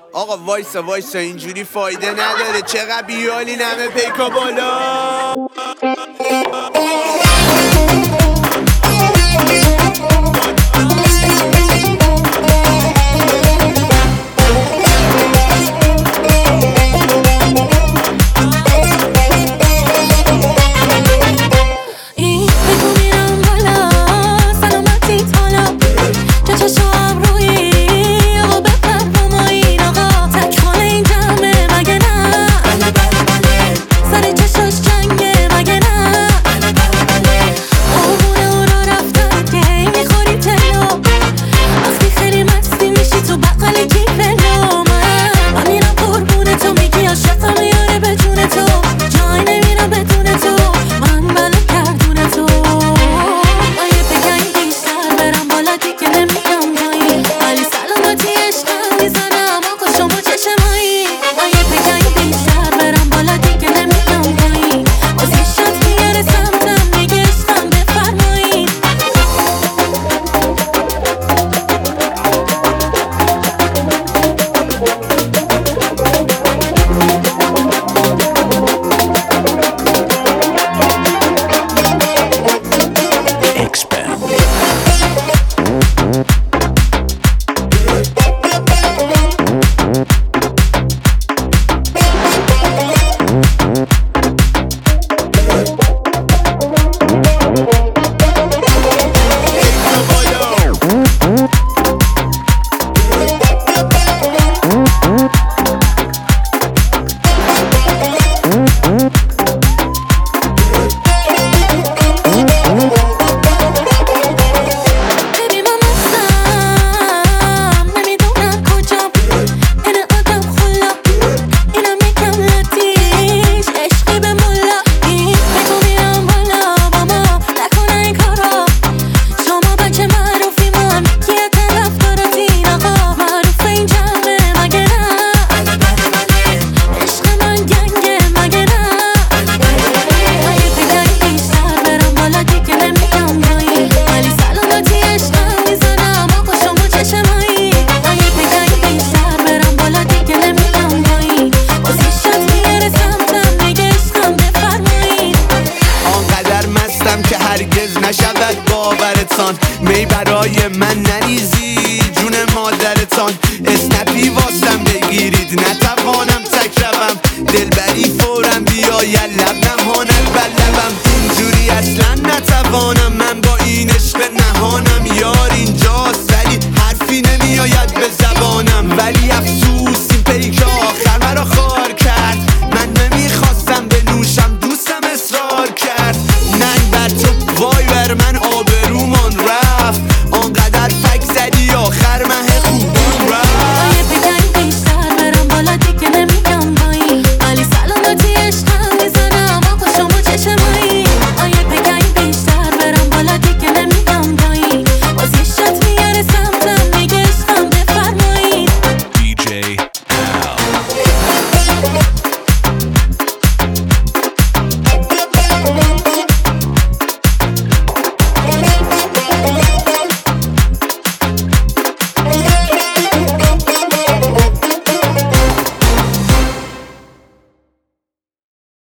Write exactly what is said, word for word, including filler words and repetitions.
آقا وایسا وایسا اینجوری فایده نداره، چقدر بیالی نمه پیکا بالا. نشود باورتان، می برای من نریزی جون مادرتان. اسنپی واسم بگیرید نتوانم تک روم، دلبری فورم بیاید لب نماند بر لبم. اینجوری اصلا نتوانم من با این عشق نهانم، یار اینجاست ولی حرفی نمیآید بزن